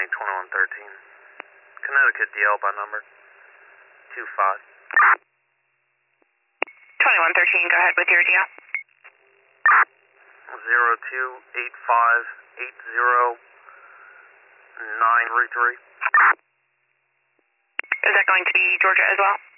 2113. Connecticut DL by number 25. 2113, go ahead with your deal. 028580 9 Route 3. Is that going to be Georgia as well?